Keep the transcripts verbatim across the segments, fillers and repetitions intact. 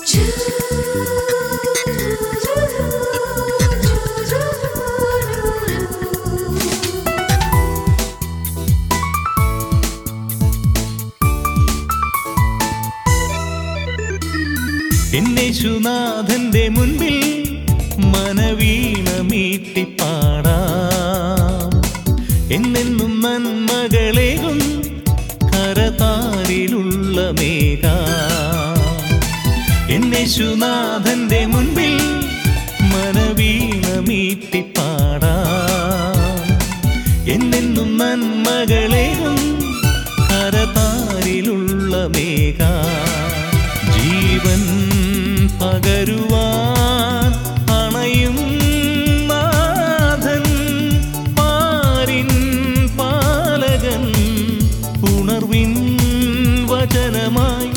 എന്നേശുനാഥന്റെ മുൻപിൽ മനവീണ മീട്ടി പാടാം. എന്നെന്നും നന്മകളേകും കരതാരിലുള്ള മേഘ. എന്നേശുനാഥന്റെ മുൻപിൽ മനവീണ മീട്ടി പാടാം. എന്നെന്നും നന്മകളേകും കരതാരിലുള്ള മേഘ. ജീവൻ പകരുവാൻ അണയും നാഥൻ, പാരിൻ പാലകൻ, ഉണർവിൻ വചനമായി.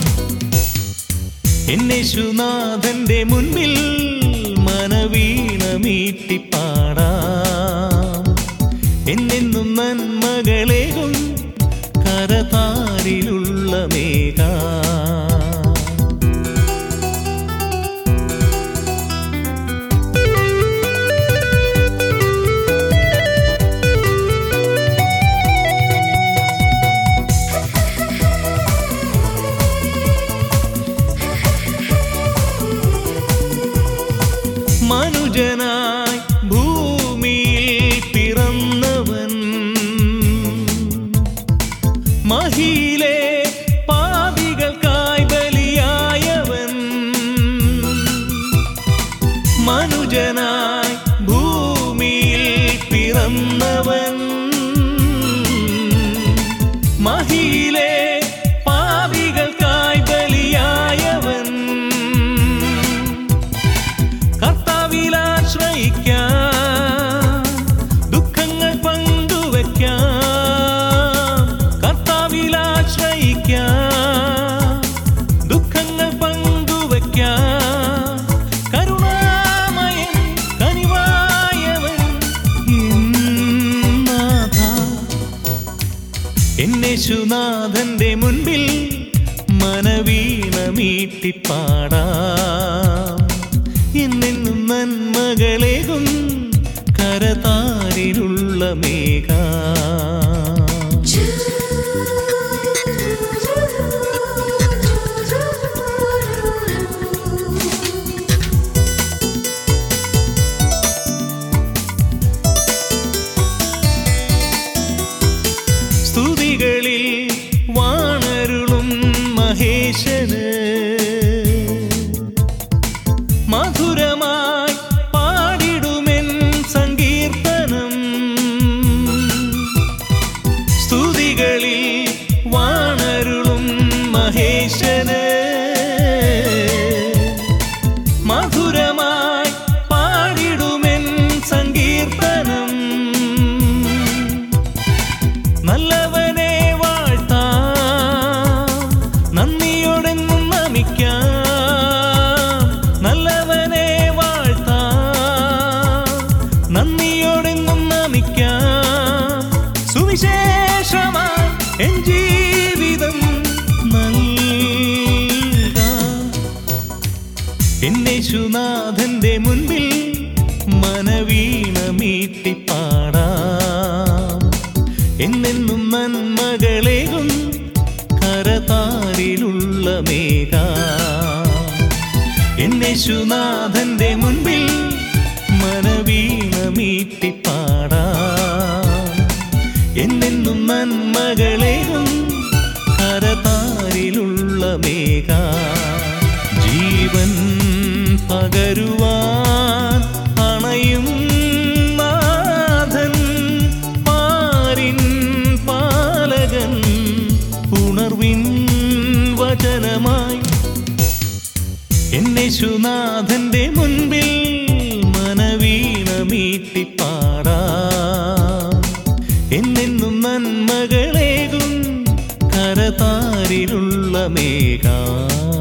എന്നേശുനാഥന്റെ മുൻപിൽ മനവീണ മീട്ടി പാടാം. എന്നെന്നും നന്മകളേകും കരതാരിലുള്ള മേഘ. മനുജനായി ഭൂമിയിൽ പിറന്നവൻ, മഹിയിലെ പാപികൾക്കായി ബലിയായവൻ. മനുജനായി ഭൂമിയിൽ പിറന്നവൻ, മഹിയിലെ പാപികൾക്കായി ബലിയായവൻ. ദുഃഖങ്ങൾ പങ്കുവയ്ക്കാം, കർത്താവിലാശ്രയിക്കാം. ദുഃഖങ്ങൾ പങ്കുവയ്ക്കാം. കരുണാമയൻ കനിവായവൻ നാഥ. എന്നേശുനാഥന്റെ മുൻപിൽ മനവീണ മീട്ടി പാടാം. എന്നെന്നും നന്മകളേകും കരതാരിലുള്ള മേഘ. സ്തുതികളിൽ വാണരുളും മഹേശന്, മധുരമായി പാടിടുമെൻ സങ്കീർത്തനം. സ്തുതികളിൽ വാണരുളും മഹേശന്, മധുരമായി പാടിടുമെൻ സങ്കീർത്തനം. നല്ലവനെ വാഴ്ത്താം, നന്ദിയോടെന്നും നമിക്കാം. നല്ലവനെ വാഴ്ത്താം, നന്ദിയോടെന്നും നമിക്കാം. സുവിശേഷമായി എൻ ജീവിതം നൽകാം. എന്നേശുനാഥന്റെ മുൻപിൽ മനവീണ മീട്ടി പാടാം. എന്നെന്നും നന്മകളേകും കരതാരിലുള്ള മേഘ. എന്നേശുനാഥന്റെ മുൻപിൽ മനവീണ മീട്ടി പാടാം. എന്നെന്നും നന്മകളേകും കരതാരിലുള്ള മേഘ. ജീവൻ പകരുവാൻ അണയും നാഥൻ, പാരിൻ പാലകൻ, ഉണർവിൻ വചനമായി. എന്നേശുനാഥന്റെ മുൻപിൽ മനവീണ മീട്ടി പാടാം. എന്നെന്നും നന്മകളേകും കരതാരിലുള്ള മേഘ.